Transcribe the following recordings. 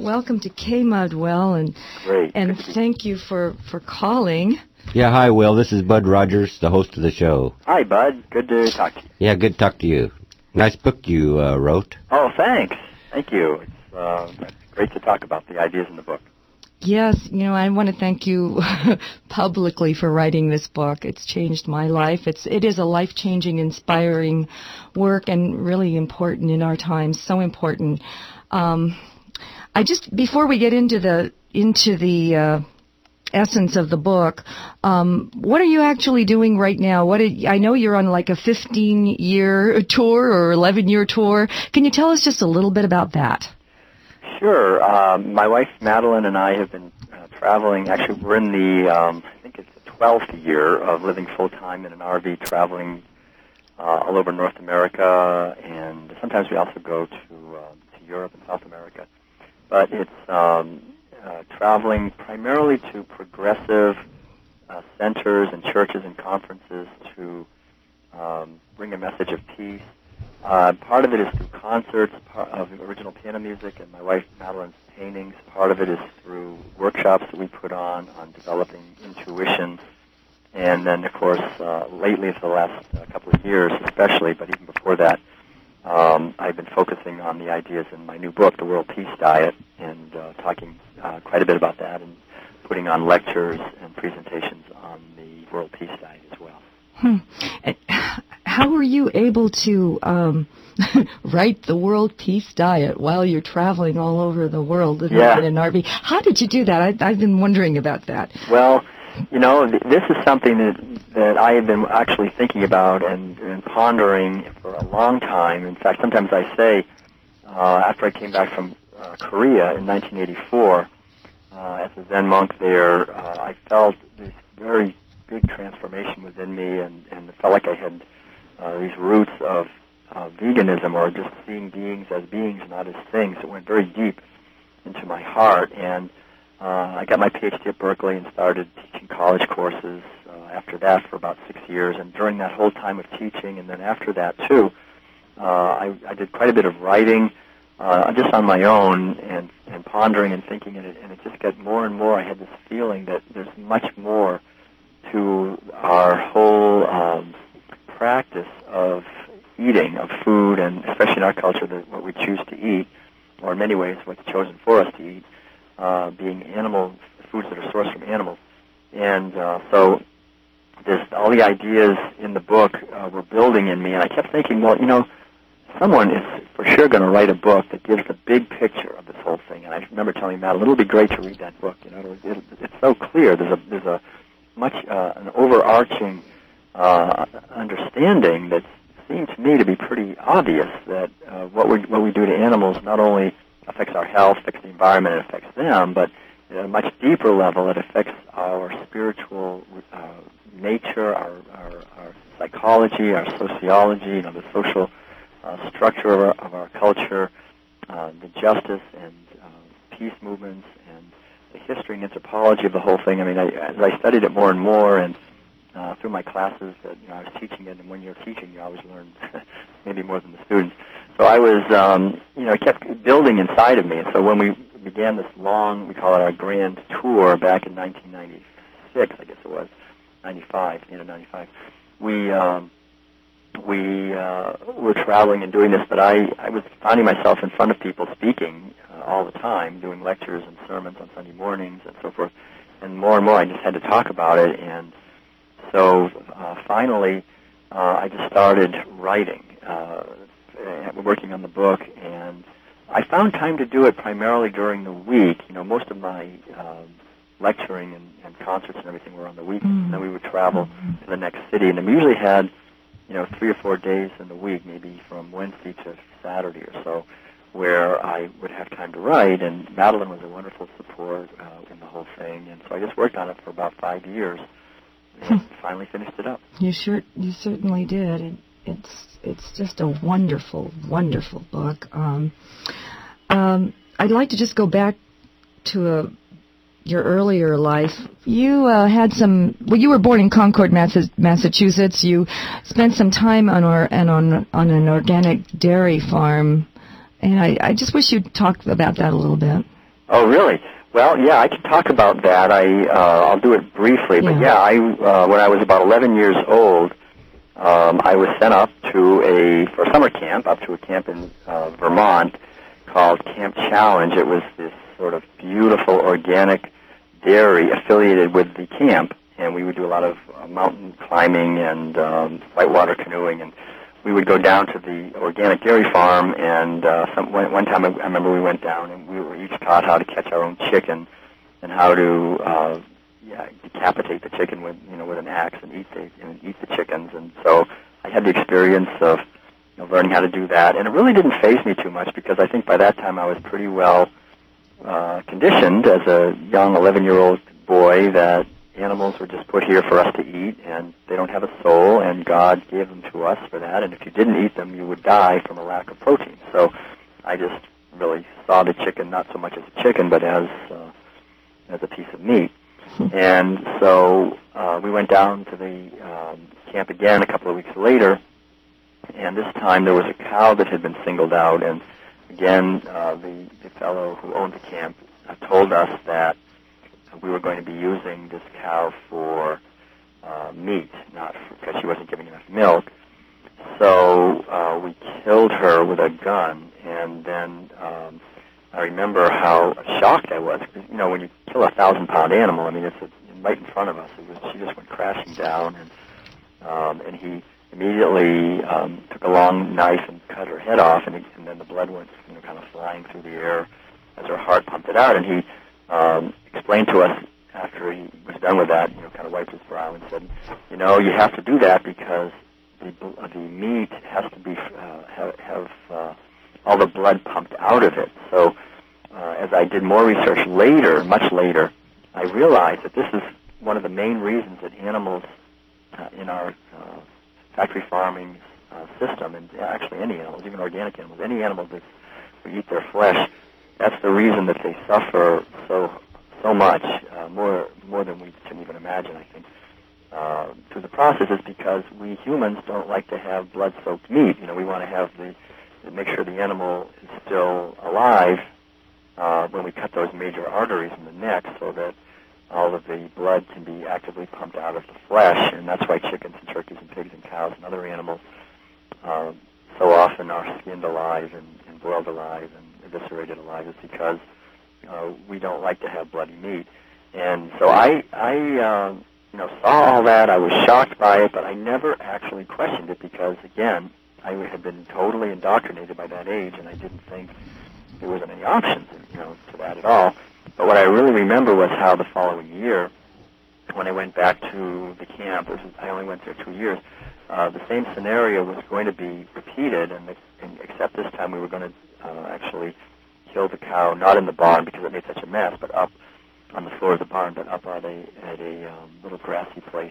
welcome to K-Mudwell, and thank you for calling. Yeah, hi, Will. This is Bud Rogers, the host of the show. Hi, Bud. Good to talk to you. Yeah, good to talk to you. Nice book you wrote. Oh, thanks. Thank you. It's great to talk about the ideas in the book. Yes, I want to thank you publicly for writing this book. It's changed my life. It is a life-changing, inspiring work and really important in our times. So important. Before we get into the essence of the book, what are you actually doing right now? I know you're on like a 15-year tour or 11-year tour. Can you tell us just a little bit about that? Sure. My wife Madeline and I have been traveling. Actually, we're in the I think it's the 12th year of living full time in an RV, traveling all over North America, and sometimes we also go to Europe and South America. But it's traveling primarily to progressive centers and churches and conferences to bring a message of peace. Part of it is through concerts of original piano music and my wife Madeline's paintings. Part of it is through workshops that we put on developing intuition. And then, of course, lately for the last couple of years especially, but even before that, I've been focusing on the ideas in my new book, The World Peace Diet, and talking quite a bit about that and putting on lectures and presentations on the World Peace Diet as well. How were you able to write the World Peace Diet while you're traveling all over the world in an RV? How did you do that? I've been wondering about that. Well, this is something that I have been actually thinking about and pondering for a long time. In fact, sometimes I say, after I came back from Korea in 1984, as a Zen monk there, I felt this very big transformation within me, and it felt like I had these roots of veganism, or just seeing beings as beings, not as things. It went very deep into my heart, and I got my PhD at Berkeley and started teaching college courses after that for about 6 years. And during that whole time of teaching, and then after that too, I did quite a bit of writing just on my own and pondering and thinking, and it just got more and more. I had this feeling that there's much more to our whole practice of eating, of food, and especially in our culture, what we choose to eat, or in many ways what's chosen for us to eat, being animal foods that are sourced from animals. And so there's all the ideas in the book were building in me, and I kept thinking, well, someone is for sure going to write a book that gives the big picture of this whole thing. And I remember telling Madeline, it'll be great to read that book. It's so clear. There's a much an overarching understanding that seemed to me to be pretty obvious, that what we do to animals not only affects our health, affects the environment, it affects them, but at a much deeper level, it affects our spiritual nature, our psychology, our sociology, the social structure of our culture, the justice and peace movements, and the history and anthropology of the whole thing. I mean, as I studied it more and more, and through my classes that I was teaching it, and when you're teaching, you always learn maybe more than the students. So I was, it kept building inside of me. And so when we began this long, we call it our grand tour back in 1996, I guess it was, 95, 95, we were traveling and doing this, but I was finding myself in front of people speaking all the time, doing lectures and sermons on Sunday mornings and so forth. And more I just had to talk about it. And so finally, I just started writing, working on the book, and I found time to do it primarily during the week. Most of my lecturing and concerts and everything were on the weekends, and then we would travel to the next city, and then we usually had 3 or 4 days in the week, maybe from Wednesday to Saturday or so, where I would have time to write, and Madeline was a wonderful support in the whole thing, and so I just worked on it for about 5 years, and finally finished it up. You certainly did. It's just a wonderful, wonderful book. I'd like to just go back to your earlier life. You you were born in Concord, Massachusetts. You spent some time on an organic dairy farm, and I just wish you'd talk about that a little bit. Oh, really? Well, yeah, I can talk about that. I'll do it briefly. But yeah, when I was about 11 years old, I was sent up for a summer camp, up to a camp in Vermont called Camp Challenge. It was this sort of beautiful organic dairy affiliated with the camp, and we would do a lot of mountain climbing and whitewater canoeing, and we would go down to the organic dairy farm, and one time I remember we went down and we were each taught how to catch our own chicken and how to decapitate the chicken with an axe and eat the chickens. And so I had the experience of learning how to do that, and it really didn't faze me too much because I think by that time I was pretty well conditioned as a young 11-year-old boy that animals were just put here for us to eat, and they don't have a soul, and God gave them to us for that, and if you didn't eat them, you would die from a lack of protein. So I just really saw the chicken not so much as a chicken, but as a piece of meat. And so we went down to the camp again a couple of weeks later, and this time there was a cow that had been singled out, and again, the fellow who owned the camp told us that we were going to be using this cow for meat, not because she wasn't giving enough milk. So we killed her with a gun, and then I remember how shocked I was. When you kill a 1,000-pound animal, I mean, it's right in front of us. She just went crashing down, and he immediately took a long knife and cut her head off, and then the blood went kind of flying through the air as her heart pumped it out, and he explained to us after he was done with that, kind of wiped his brow and said, you have to do that because the meat has to be have all the blood pumped out of it. So as I did more research later, much later, I realized that this is one of the main reasons that animals in our factory farming system, and actually any animals, even organic animals, any animal that we eat their flesh, that's the reason that they suffer so much, more than we can even imagine, I think, through the process, is because we humans don't like to have blood-soaked meat. We want to make sure the animal is still alive when we cut those major arteries in the neck so that all of the blood can be actively pumped out of the flesh, and that's why chickens and turkeys and pigs and cows and other animals so often are skinned alive and boiled alive and eviscerated alive, is because we don't like to have bloody meat. And so I saw all that. I was shocked by it, but I never actually questioned it because, again, I had been totally indoctrinated by that age, and I didn't think there wasn't any options, to that at all. But what I really remember was how the following year, when I went back to the camp, I only went there 2 years, the same scenario was going to be repeated, except this time we were going to actually kill the cow, not in the barn because it made such a mess, but up on the floor of the barn, but up at a little grassy place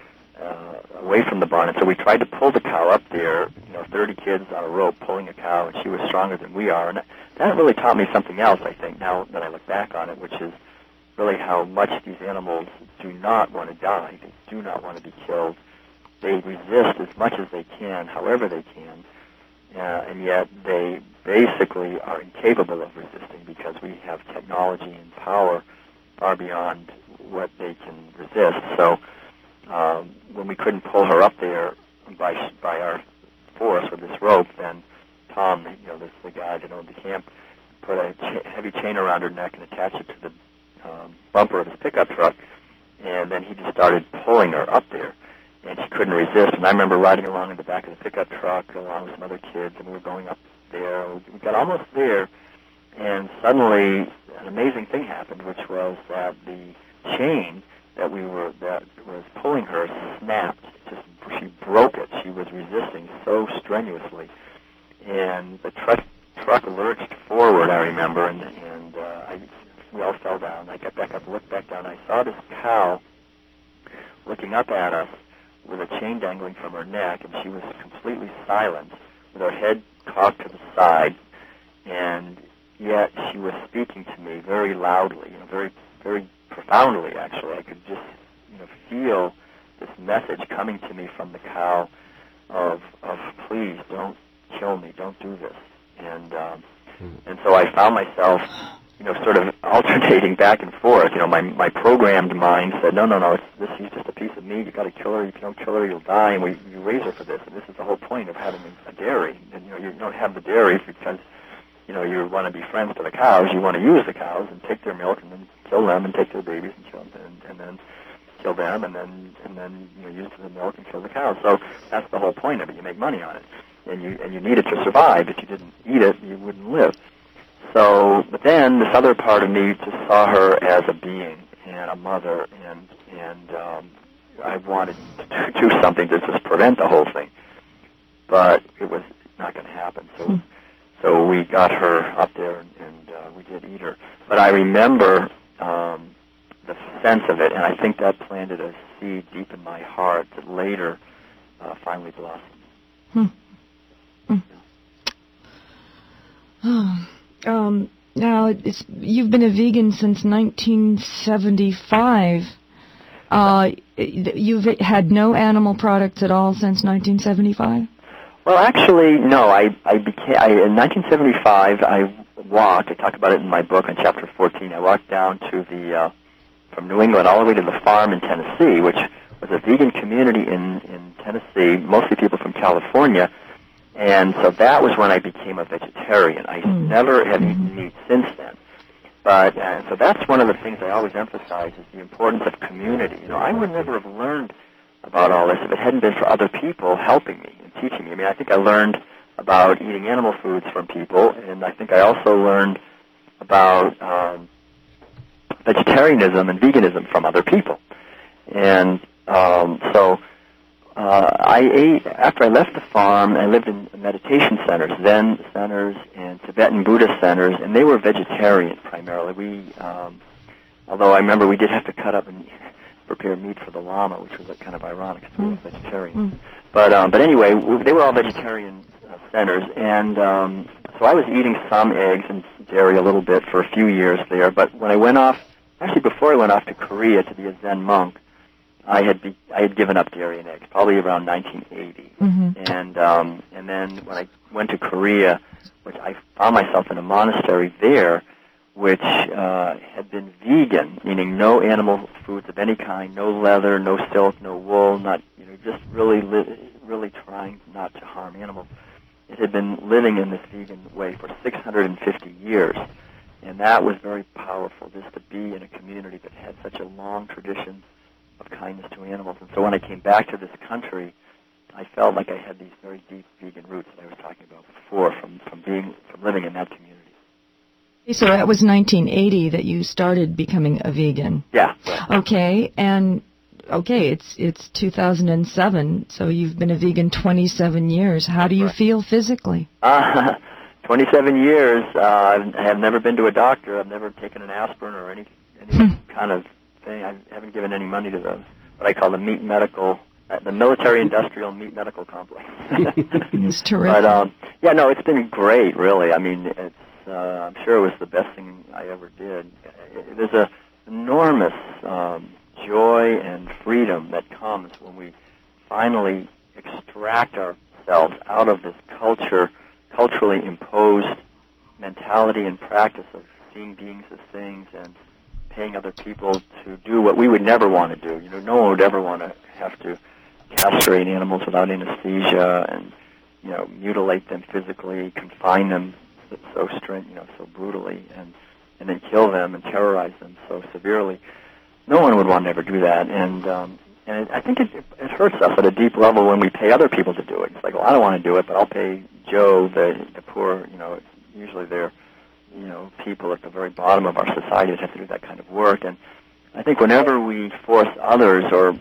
away from the barn. And so we tried to pull the cow up there, 30 kids on a rope pulling a cow, and she was stronger than we are. And that really taught me something else, I think, now that I look back on it, which is really how much these animals do not want to die. They do not want to be killed. They resist as much as they can, however they can, and yet they basically are incapable of resisting because we have technology and power far beyond what they can resist. So when we couldn't pull her up there by our force with this rope, then Tom, the guy that owned the camp, put a heavy chain around her neck and attached it to the bumper of his pickup truck, and then he just started pulling her up there, and she couldn't resist. And I remember riding along in the back of the pickup truck along with some other kids, and we were going up there. We got almost there, and suddenly an amazing thing happened, which was that the chain that was pulling her snapped. She broke it. She was resisting so strenuously, and the truck lurched forward, I remember, and we all fell down. I got back up, looked back down. I saw this cow looking up at us with a chain dangling from her neck, and she was completely silent, with her head cocked to the side, and yet she was speaking to me very loudly, very, very profoundly, actually. I could just, feel this message coming to me from the cow of please don't kill me, don't do this. And so I found myself sort of alternating back and forth. My programmed mind said, no, she's just a piece of meat. You got to kill her. If you don't kill her, you'll die. And you raise her for this. And this is the whole point of having a dairy. And you don't have the dairy because you want to be friends to the cows. You want to use the cows and take their milk and then kill them and take their babies and kill them and then kill them and then use the milk and kill the cows. So that's the whole point of it. You make money on it, and you need it to survive. If you didn't eat it, you wouldn't live. So, but then this other part of me just saw her as a being and a mother, and I wanted to do something to just prevent the whole thing, but it was not going to happen. So we got her up there, and we did eat her. But I remember the sense of it, and I think that planted a seed deep in my heart that later finally blossomed. Now, you've been a vegan since 1975. You've had no animal products at all since 1975? Well, actually, no. In 1975, I walked. I talk about it in my book in chapter 14. I walked down to from New England all the way to the farm in Tennessee, which was a vegan community in Tennessee, mostly people from California. And so that was when I became a vegetarian. I never have eaten meat since then. But so that's one of the things I always emphasize is the importance of community. I would never have learned about all this if it hadn't been for other people helping me and teaching me. I mean, I think I learned about eating animal foods from people, and I think I also learned about vegetarianism and veganism from other people. And I ate, after I left the farm, I lived in meditation centers, Zen centers, and Tibetan Buddhist centers, and they were vegetarian primarily. Although I remember we did have to cut up and prepare meat for the Lama, which was kind of ironic because we were vegetarians. But anyway, they were all vegetarian centers, and so I was eating some eggs and dairy a little bit for a few years there. But when I went off, actually before I went off to Korea to be a Zen monk, I had given up dairy and eggs, probably around 1980. And then when I went to Korea, which I found myself in a monastery there, which had been vegan, meaning no animal foods of any kind, no leather, no silk, no wool, not just really trying not to harm animals. It had been living in this vegan way for 650 years, and that was very powerful, just to be in a community that had such a long tradition of kindness to animals. And so when I came back to this country, I felt like I had these very deep vegan roots that I was talking about before from living in that community. So that was 1980 that you started becoming a vegan. Yeah. Right. Okay, it's 2007, so you've been a vegan 27 years. How do you feel physically? 27 years. I have never been to a doctor. I've never taken an aspirin or any kind of thing. I haven't given any money to what I call the military-industrial meat medical complex. It's terrific. But it's been great, really. I mean, it's. I'm sure it was the best thing I ever did. There's an enormous joy and freedom that comes when we finally extract ourselves out of this culturally imposed mentality and practice of seeing beings as things and paying other people to do what we would never want to do. No one would ever want to have to castrate animals without anesthesia and mutilate them physically, confine them so brutally, and then kill them and terrorize them so severely. No one would want to ever do that, and I think it hurts us at a deep level when we pay other people to do it. It's like, well, I don't want to do it, but I'll pay Joe, the poor. Usually they're people at the very bottom of our society that have to do that kind of work. And I think whenever we force others or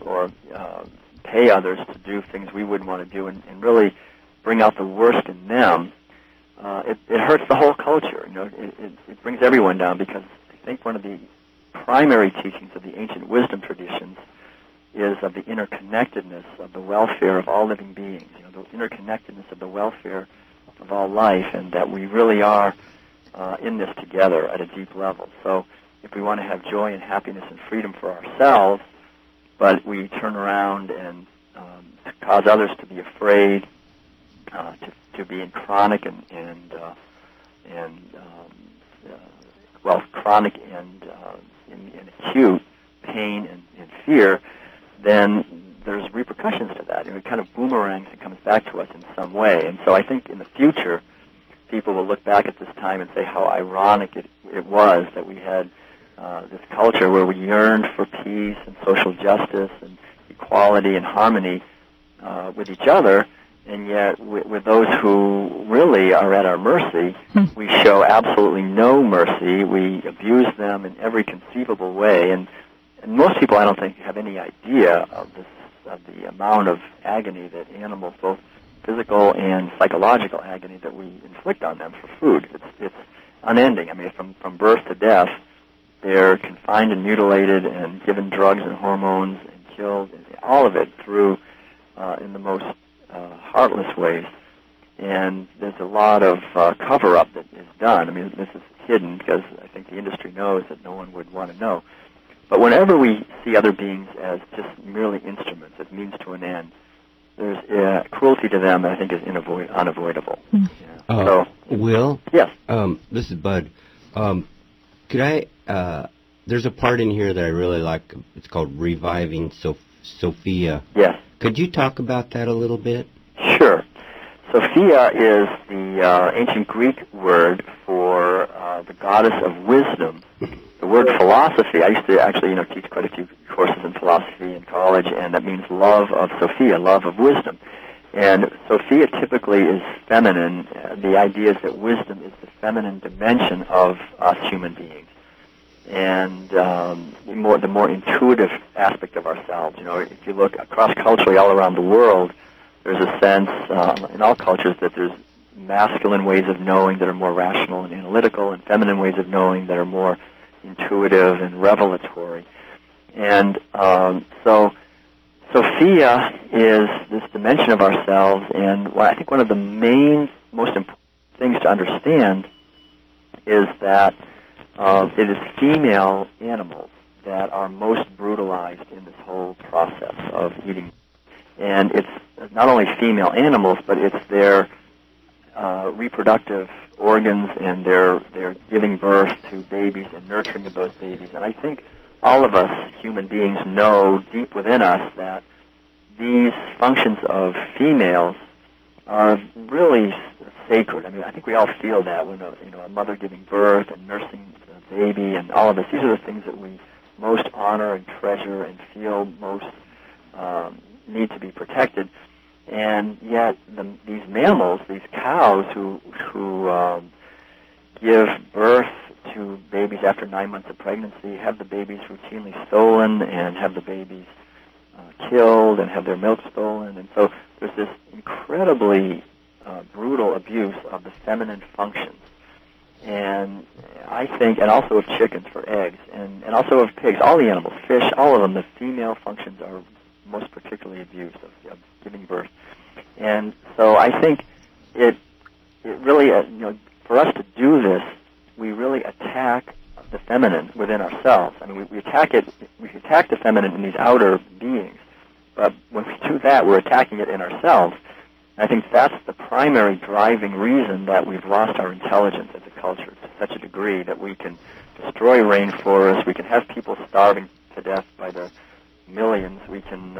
pay others to do things we wouldn't want to do and really bring out the worst in them, it hurts the whole culture. It brings everyone down, because I think one of the primary teachings of the ancient wisdom traditions is of the interconnectedness of the welfare of all living beings, the interconnectedness of the welfare of all life, and that we really are in this together at a deep level. So if we want to have joy and happiness and freedom for ourselves, but we turn around and cause others to be afraid, to be in chronic and chronic and acute pain and fear, then there's repercussions to that. It kind of boomerangs and comes back to us in some way. And so I think in the future, people will look back at this time and say how ironic it was that we had this culture where we yearned for peace and social justice and equality and harmony with each other, and yet with those who really are at our mercy, we show absolutely no mercy. We abuse them in every conceivable way, and most people, I don't think, have any idea of the amount of agony that animals, both physical and psychological agony, that we inflict on them for food. It's unending. I mean, from birth to death, they're confined and mutilated and given drugs and hormones and killed, and all of it through in the most heartless ways. And there's a lot of cover-up that is done. I mean, this is hidden because I think the industry knows that no one would want to know. But whenever we see other beings as just merely instruments, as means to an end, there's cruelty to them that I think is unavoidable. Mm. Yeah. Will? Yes. This is Bud. Could I? There's a part in here that I really like. It's called Reviving Sophia. Yes. Could you talk about that a little bit? Sure. Sophia is the ancient Greek word for the goddess of wisdom. The word philosophy, I used to actually, teach quite a few courses in philosophy in college, and that means love of Sophia, love of wisdom. And Sophia typically is feminine. The idea is that wisdom is the feminine dimension of us human beings, and the more intuitive aspect of ourselves. If you look across culturally all around the world, there's a sense in all cultures that there's masculine ways of knowing that are more rational and analytical, and feminine ways of knowing that are more intuitive and revelatory. And so Sophia is this dimension of ourselves, and I think one of the most important things to understand is that it is female animals that are most brutalized in this whole process of eating. And it's not only female animals, but it's their reproductive organs, and they're giving birth to babies and nurturing of those babies. And I think all of us human beings know deep within us that these functions of females are really sacred. I mean, I think we all feel that when a mother giving birth and nursing the baby and all of this. These are the things that we most honor and treasure and feel most need to be protected. And yet, these mammals, these cows who give birth to babies after 9 months of pregnancy, have the babies routinely stolen and have the babies killed and have their milk stolen. And so there's this incredibly brutal abuse of the feminine functions. And I think, and also of chickens for eggs, and also of pigs, all the animals, fish, all of them, the female functions are most particularly abused of giving birth. And so I think it really, for us to do this, we really attack the feminine within ourselves. I mean, we attack the feminine in these outer beings, but when we do that, we're attacking it in ourselves. And I think that's the primary driving reason that we've lost our intelligence as a culture to such a degree that we can destroy rainforests, we can have people starving to death by the millions, we can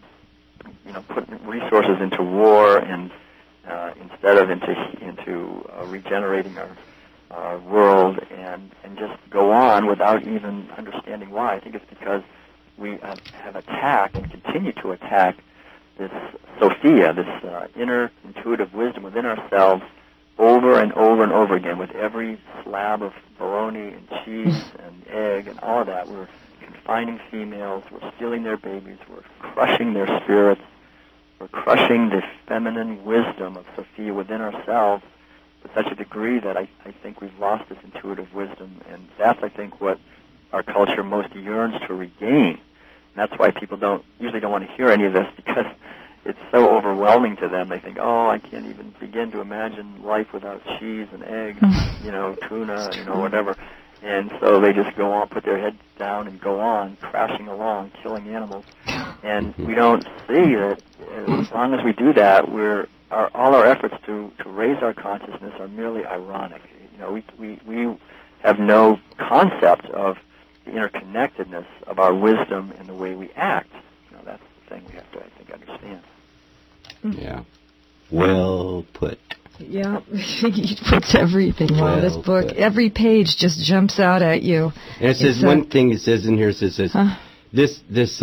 put resources into war and instead of into regenerating our world and just go on without even understanding why. I think it's because we have attacked and continue to attack this Sophia, this inner intuitive wisdom within ourselves over and over and over again with every slab of bologna and cheese and egg and all of that. We're confining females, we're stealing their babies, we're crushing their spirits, we're crushing the feminine wisdom of Sophia within ourselves to such a degree that I think we've lost this intuitive wisdom, and that's, I think, what our culture most yearns to regain. And that's why people usually don't want to hear any of this, because it's so overwhelming to them. They think, oh, I can't even begin to imagine life without cheese and eggs, tuna, whatever. And so they just go on, put their heads down and go on, crashing along, killing animals. And we don't see that as long as we do that, all our efforts to raise our consciousness are merely ironic. We have no concept of the interconnectedness of our wisdom and the way we act. That's the thing we have to, I think, understand. Yeah. Well put. Yeah, he puts everything on this book. Put. Every page just jumps out at you. And it says one thing. It says in here. It says this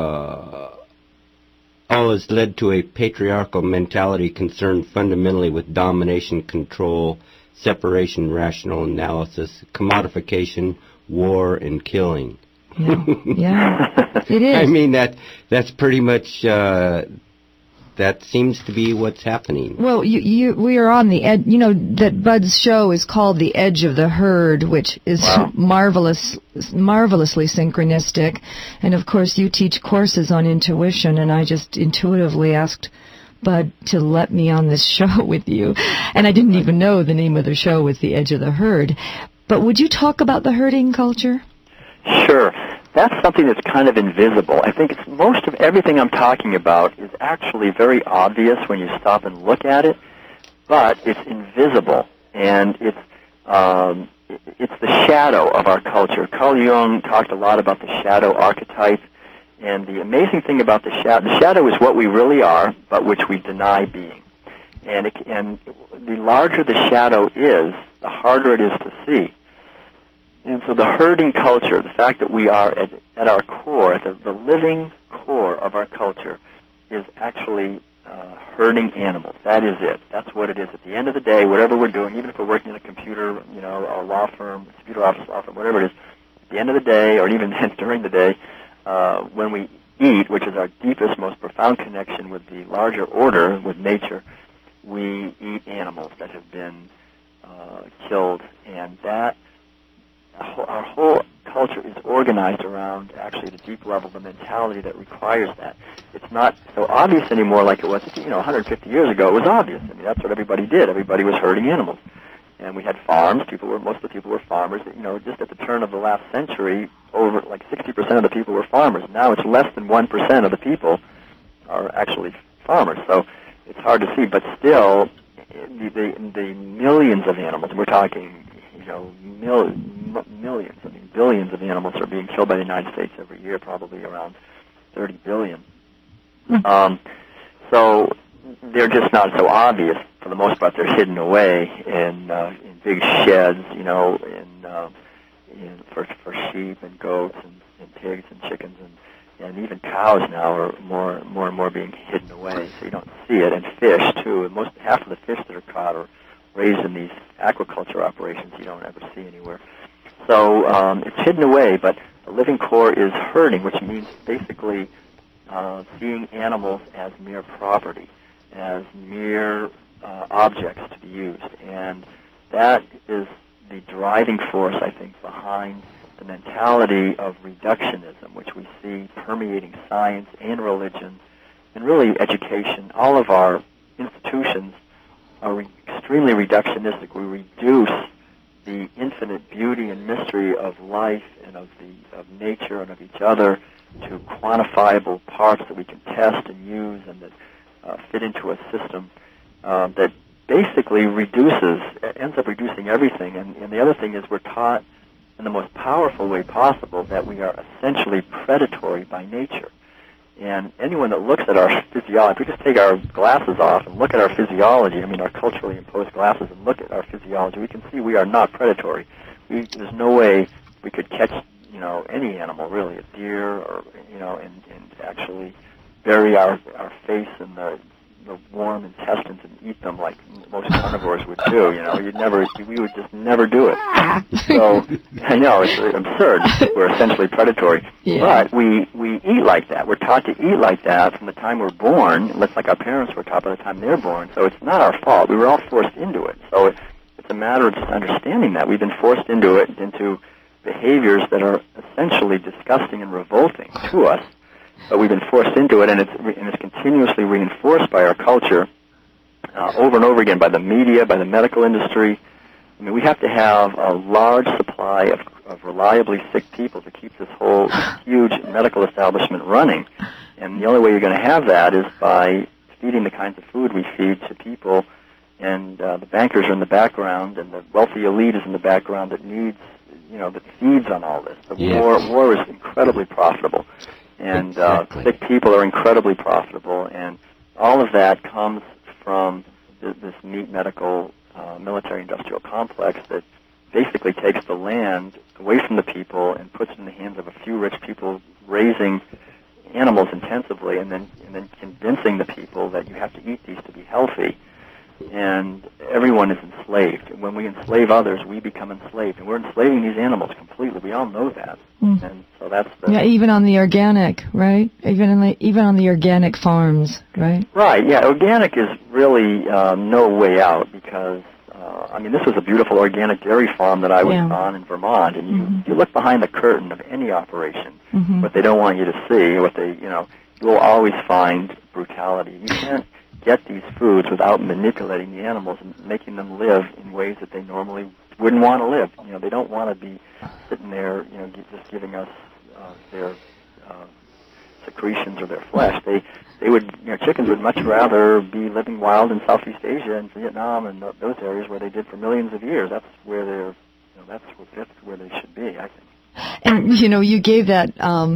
all has led to a patriarchal mentality concerned fundamentally with domination, control, separation, rational analysis, commodification, war, and killing. Yeah, it is. I mean that's pretty much. That seems to be what's happening. Well, we are on the edge. That Bud's show is called The Edge of the Herd, which is marvelously synchronistic. And of course, you teach courses on intuition, and I just intuitively asked Bud to let me on this show with you. And I didn't even know the name of the show was The Edge of the Herd. But would you talk about the herding culture? Sure. That's something that's kind of invisible. I think most of everything I'm talking about is actually very obvious when you stop and look at it, but it's invisible, and it's the shadow of our culture. Carl Jung talked a lot about the shadow archetype, and the amazing thing about the shadow is what we really are, but which we deny being. And the larger the shadow is, the harder it is to see. And so the herding culture, the fact that we are at our core, at the living core of our culture, is actually herding animals. That is it. That's what it is. At the end of the day, whatever we're doing, even if we're working in a computer, a law firm, computer office, law firm, whatever it is, at the end of the day, or even during the day, when we eat, which is our deepest, most profound connection with the larger order, with nature, we eat animals that have been killed, and that our whole culture is organized around, actually, at a deep level, the mentality that requires that. It's not so obvious anymore like it was, 150 years ago. It was obvious. I mean, that's what everybody did. Everybody was herding animals. And we had farms. Most of the people were farmers. Just at the turn of the last century, over like 60% of the people were farmers. Now it's less than 1% of the people are actually farmers. So it's hard to see. But still, the millions of animals, and we're talking, millions, billions of animals are being killed by the United States every year, probably around 30 billion. So they're just not so obvious. For the most part, they're hidden away in big sheds, for sheep and goats and pigs and chickens and even cows now are more and more being hidden away, so you don't see it. And fish too. And half of the fish that are caught are raised in these aquaculture operations you don't ever see anywhere. So it's hidden away, but the living core is herding, which means basically seeing animals as mere property, as mere objects to be used. And that is the driving force, I think, behind the mentality of reductionism, which we see permeating science and religion and really education. All of our institutions are extremely reductionistic. We reduce the infinite beauty and mystery of life and of nature and of each other to quantifiable parts that we can test and use and that fit into a system that basically ends up reducing everything. And the other thing is we're taught in the most powerful way possible that we are essentially predatory by nature. And anyone that looks at our physiology, if we just take our glasses off and look at our physiology, our culturally imposed glasses, and look at our physiology, we can see we are not predatory. There's no way we could catch, any animal, really, a deer, or, and actually bury our face in the warm intestines and eat them like most carnivores would do. We would just never do it. So I know it's absurd. We're essentially predatory, but we eat like that. We're taught to eat like that from the time we're born. It's like our parents were taught by the time they're born. So it's not our fault. We were all forced into it. So it's a matter of just understanding that we've been forced into it, into behaviors that are essentially disgusting and revolting to us. But we've been forced into it, and it's continuously reinforced by our culture over and over again, by the media, by the medical industry. We have to have a large supply of reliably sick people to keep this whole huge medical establishment running. And the only way you're going to have that is by feeding the kinds of food we feed to people and the bankers are in the background, and the wealthy elite is in the background that needs, that feeds on all this. The war is incredibly profitable, and sick people are incredibly profitable, and all of that comes from this neat medical military-industrial complex that basically takes the land away from the people and puts it in the hands of a few rich people raising animals intensively, and then convincing the people that you have to eat these to be healthy. And everyone is enslaved. And when we enslave others, we become enslaved. And we're enslaving these animals completely. We all know that. And so that's even on the organic, right? Even on the organic farms, right? Right. Yeah. Organic is really no way out because this was a beautiful organic dairy farm that I was on in Vermont, and you look behind the curtain of any operation, what they don't want you to see, you will always find brutality. You can't get these foods without manipulating the animals and making them live in ways that they normally wouldn't want to live. They don't want to be sitting there, just giving us their secretions or their flesh. They would, chickens would much rather be living wild in Southeast Asia and Vietnam and those areas where they did for millions of years. That's where they're, that's where they should be, I think. And you gave that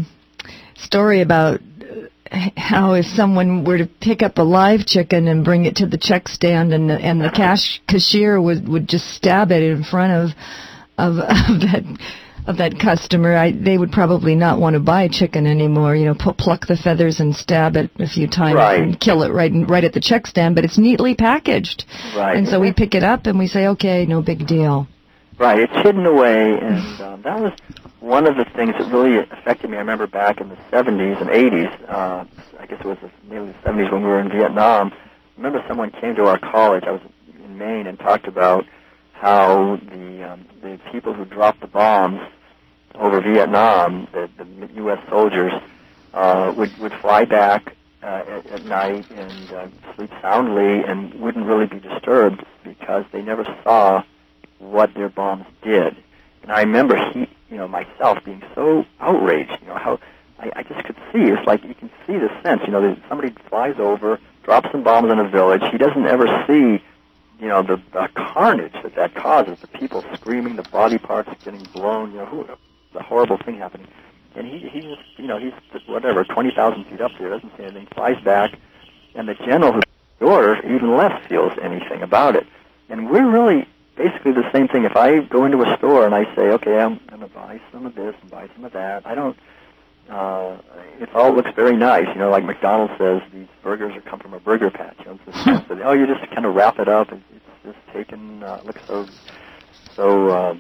story about how if someone were to pick up a live chicken and bring it to the check stand, and the cashier would just stab it in front of that customer, they would probably not want to buy chicken anymore. Pluck the feathers and stab it a few times and kill it right at the check stand. But it's neatly packaged, and so we pick it up and we say, okay, no big deal. Right, it's hidden away, and that was one of the things that really affected me. I remember back in the 70s and 80s, I guess it was maybe the 70s when we were in Vietnam. I remember someone came to our college, I was in Maine, and talked about how the people who dropped the bombs over Vietnam, the U.S. soldiers, would fly back at night and sleep soundly and wouldn't really be disturbed because they never saw what their bombs did. And I remember myself being so outraged, how I just could see. It's like you can see the sense, somebody flies over, drops some bombs in a village. He doesn't ever see, the carnage that causes, the people screaming, the body parts getting blown, the horrible thing happening. And he's just, whatever, 20,000 feet up there, doesn't see anything, flies back, and the general who gave the order even less feels anything about it. And we're really basically the same thing. If I go into a store and I say, okay, I'm going to buy some of this and buy some of that, I don't, it all looks very nice. Like McDonald's says, these burgers come from a burger patch. It's the sense that, you just kind of wrap it up. It's just taken, looks so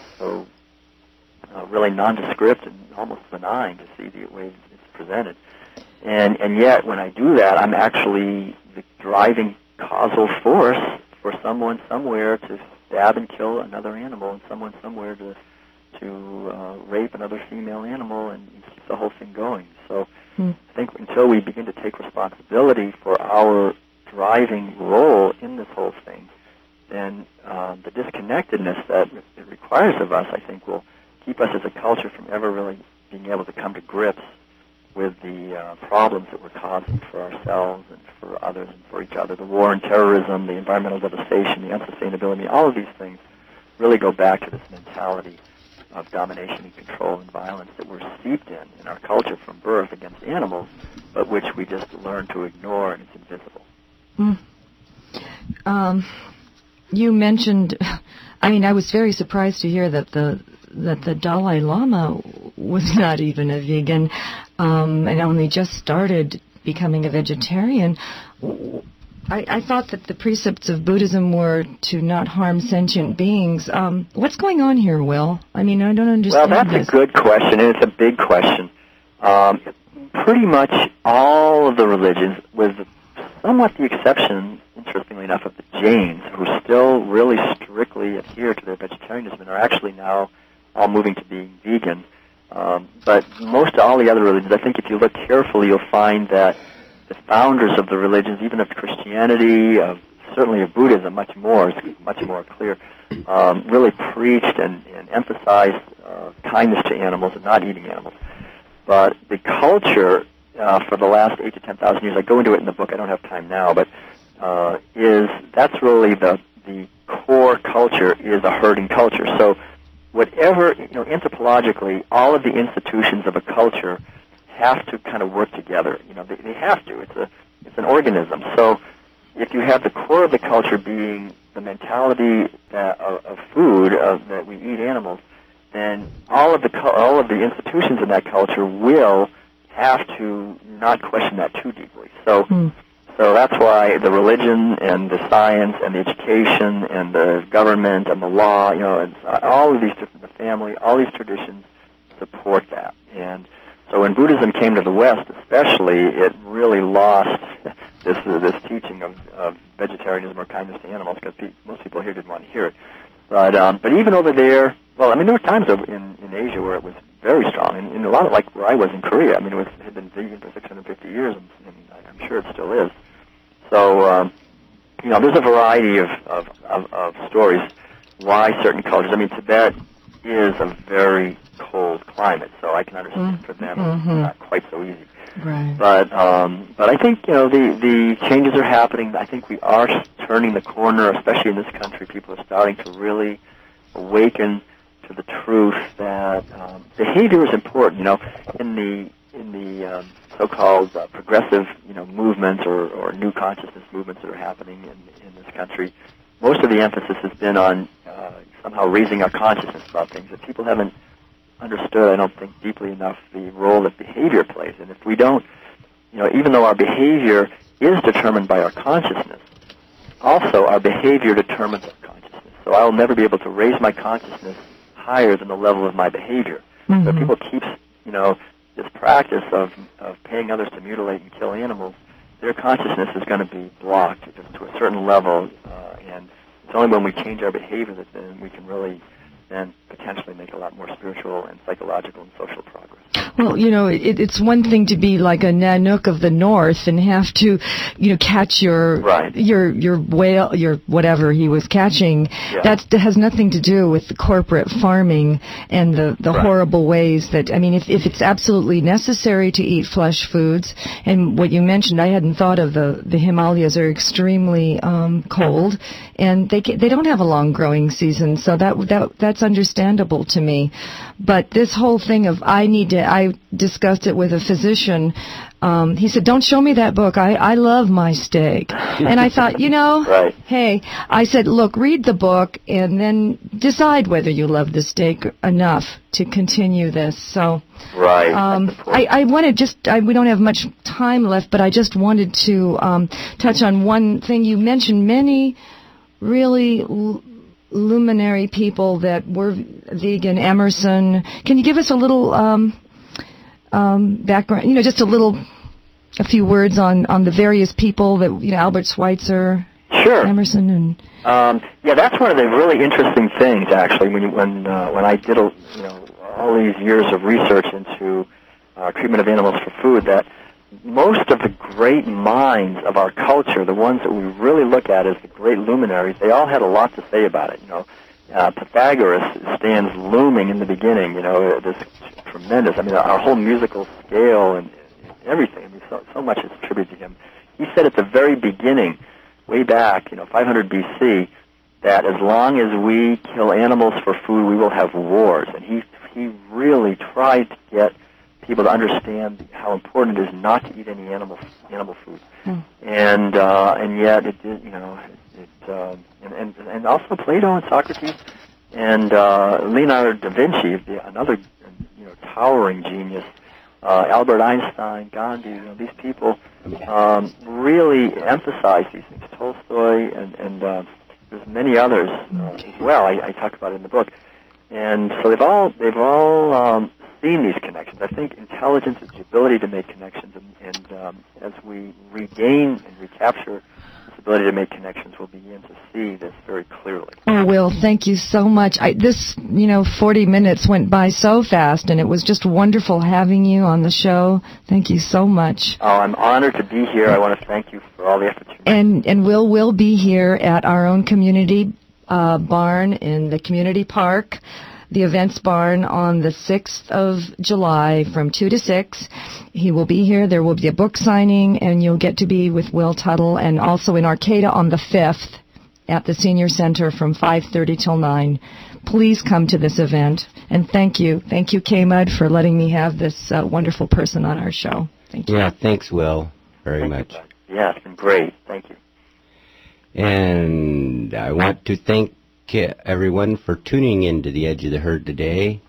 really nondescript and almost benign to see the way it's presented. And yet, when I do that, I'm actually the driving causal force for someone somewhere to stab and kill another animal, and someone somewhere to rape another female animal and keep the whole thing going. So I think until we begin to take responsibility for our driving role in this whole thing, then the disconnectedness that it requires of us, I think, will keep us as a culture from ever really being able to come to grips with the problems that we're causing for ourselves and for others and for each other. The war and terrorism, the environmental devastation, the unsustainability, all of these things really go back to this mentality of domination and control and violence that we're steeped in our culture from birth against animals, but which we just learn to ignore, and it's invisible. You mentioned, I was very surprised to hear that the Dalai Lama was not even a vegan, and only just started becoming a vegetarian. I thought that the precepts of Buddhism were to not harm sentient beings. What's going on here, Will? I don't understand. Well, that's a good question, and it's a big question. Pretty much all of the religions, with somewhat the exception, interestingly enough, of the Jains, who still really strictly adhere to their vegetarianism and are actually now all moving to being vegan. But most all the other religions, I think if you look carefully, you'll find that the founders of the religions, even of Christianity, certainly of Buddhism, much more clear, really preached and emphasized kindness to animals and not eating animals. But the culture for the last 8,000 to 10,000 years, I go into it in the book, I don't have time now, but that's really the core culture is a herding culture. So whatever, anthropologically, all of the institutions of a culture have to kind of work together. They have to. It's an organism. So if you have the core of the culture being the mentality of food, that we eat animals, then all of the institutions in that culture will have to not question that too deeply. So that's why the religion and the science and the education and the government and the law, and all of these different, the family, all these traditions support that. And so when Buddhism came to the West, especially, it really lost this teaching of vegetarianism or kindness to animals, because most people here didn't want to hear it. But even over there, well, I mean, there were times in Asia where it was very strong, and a lot of, like where I was in Korea, I mean, it had been vegan for 650 years, and I'm sure it still is. So, there's a variety of stories why certain cultures. I mean, Tibet is a very cold climate, so I can understand for them it's not quite so easy. Right. But I think the changes are happening. I think we are turning the corner, especially in this country. People are starting to really awaken to the truth that behavior is important. In the so-called progressive movements or new consciousness movements that are happening in this country, most of the emphasis has been on somehow raising our consciousness about things that people haven't understood, I don't think, deeply enough the role that behavior plays. And if we don't, even though our behavior is determined by our consciousness, also our behavior determines our consciousness. So I'll never be able to raise my consciousness higher than the level of my behavior. So if people keep, this practice of paying others to mutilate and kill animals, their consciousness is going to be blocked to a certain level, and it's only when we change our behavior that then we can really then potentially make a lot more spiritual and psychological and social progress. Well, it's one thing to be like a Nanook of the North and have to, catch your whale, your whatever he was catching. Yeah. That has nothing to do with the corporate farming and the horrible ways that, I mean, if it's absolutely necessary to eat flesh foods, and what you mentioned, I hadn't thought of the Himalayas are extremely cold, and they don't have a long growing season, so that's understandable to me. But this whole thing of I discussed it with a physician. He said, "Don't show me that book. I love my steak." And I thought, hey, I said, "Look, read the book and then decide whether you love the steak enough to continue this." So, I wanted we don't have much time left, but I just wanted to touch on one thing. You mentioned many really luminary people that were vegan. Emerson. Can you give us a little background? Just a few words on the various people that Albert Schweitzer, Emerson, and that's one of the really interesting things actually. When I did all these years of research into treatment of animals for food, that most of the great minds of our culture, the ones that we really look at as the great luminaries, they all had a lot to say about it. Pythagoras stands looming in the beginning. This tremendous. I mean, our whole musical scale and everything. I mean, so much is attributed to him. He said at the very beginning, way back, 500 BC, that as long as we kill animals for food, we will have wars. And he really tried to get people to understand how important it is not to eat any animal food, and yet it did, and also Plato and Socrates and Leonardo da Vinci, another towering genius, Albert Einstein, Gandhi, these people really emphasize these things. Tolstoy and there's many others as well. I talk about it in the book, and so they've all seen these connections. I think intelligence is the ability to make connections, and as we regain and recapture this ability to make connections, we'll begin to see this very clearly. Oh, Will, thank you so much. This 40 minutes went by so fast, and it was just wonderful having you on the show. Thank you so much. Oh, I'm honored to be here. I want to thank you for all the efforts you make. And we'll be here at our own community barn in the community park the Events Barn on the 6th of July from 2 to 6. He will be here. There will be a book signing, and you'll get to be with Will Tuttle, and also in Arcata on the 5th at the Senior Center from 5:30 till 9. Please come to this event, and thank you. Thank you, K-Mud, for letting me have this wonderful person on our show. Thank you. Yeah, thanks, Will, very much. Yeah, it's been great. Thank you. And I want to thank everyone for tuning in to The Edge of the Herd today.